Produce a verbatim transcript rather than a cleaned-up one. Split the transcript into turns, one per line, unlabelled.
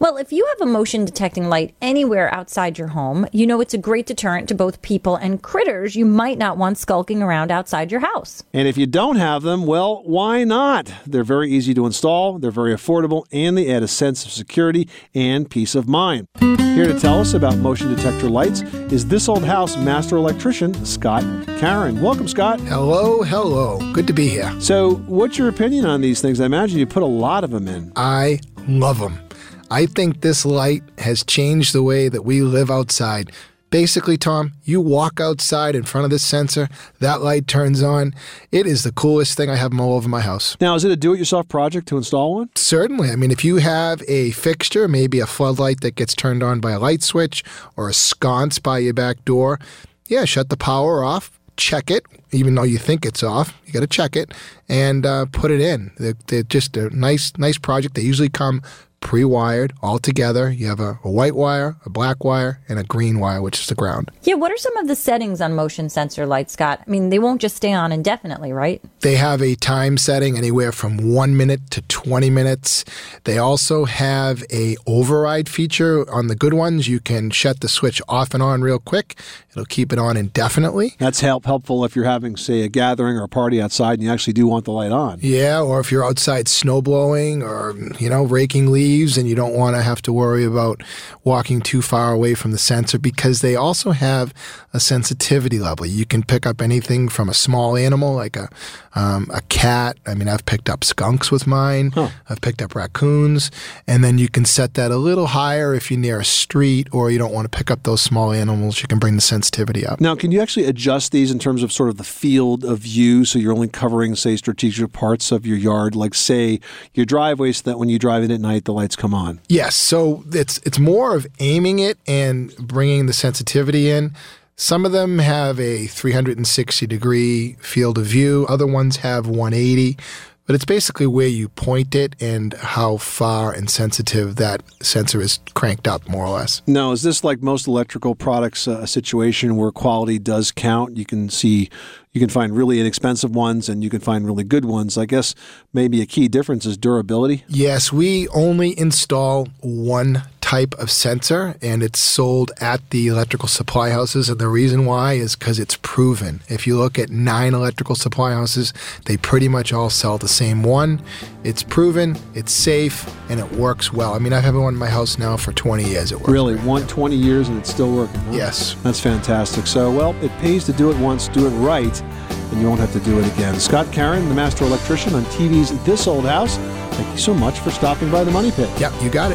Well, if you have a motion detecting light anywhere outside your home, you know it's a great deterrent to both people and critters you might not want skulking around outside your house.
And if you don't have them, well, why not? They're very easy to install, they're very affordable, and they add a sense of security and peace of mind. Here to tell us about motion detector lights is This Old House master electrician, Scott Caron. Welcome, Scott.
Hello, hello. Good to be here.
So, what's your opinion on these things? I imagine you put a lot of them in.
I love them. I think this light has changed the way that we live outside. Basically, Tom, you walk outside in front of this sensor, that light turns on. It is the coolest thing. I have them all over my house.
Now, is it a do-it-yourself project to install one?
Certainly. I mean, if you have a fixture, maybe a floodlight that gets turned on by a light switch or a sconce by your back door, yeah, shut the power off, check it, even though you think it's off. You got to check it and uh, put it in. They're, they're just a nice, nice project. They usually come pre-wired all together. You have a, a white wire, a black wire, and a green wire, which is the ground.
Yeah, what are some of the settings on motion sensor lights, Scott? I mean, they won't just stay on indefinitely, right?
They have a time setting anywhere from one minute to twenty minutes. They also have a override feature. On the good ones, you can shut the switch off and on real quick. It'll keep it on indefinitely.
That's help helpful if you're having, say, a gathering or a party outside and you actually do want the light on.
Yeah, or if you're outside snow blowing or, you know, raking leaves and you don't want to have to worry about walking too far away from the sensor, because they also have a sensitivity level. You can pick up anything from a small animal like a um, a cat. I mean, I've picked up skunks with mine. Huh. I've picked up raccoons. And then you can set that a little higher if you're near a street or you don't want to pick up those small animals. You can bring the sensitivity up.
Now, can you actually adjust these in terms of sort of the field of view so you're only covering, say, strategic parts of your yard, like, say, your driveway, so that when you drive in at night, the lights come on?
Yes. So it's it's more of aiming it and bringing the sensitivity in. Some of them have a three hundred sixty degree field of view. Other ones have one eighty. But it's basically where you point it and how far and sensitive that sensor is cranked up, more or less.
Now, is this like most electrical products, uh, a situation where quality does count? You can see, you can find really inexpensive ones and you can find really good ones. I guess maybe a key difference is durability.
Yes, we only install one type of sensor, and it's sold at the electrical supply houses. And the reason why is because it's proven. If you look at nine electrical supply houses, they pretty much all sell the same one. It's proven, it's safe, and it works well. I mean, I've had one in my house now for twenty years. It works.
Really? One, twenty years and it's still working? Huh?
Yes.
That's fantastic. So, well, it pays to do it once, do it right, and you won't have to do it again. Scott Caron, the master electrician on T V's This Old House. Thank you so much for stopping by the Money Pit.
Yep, you got it.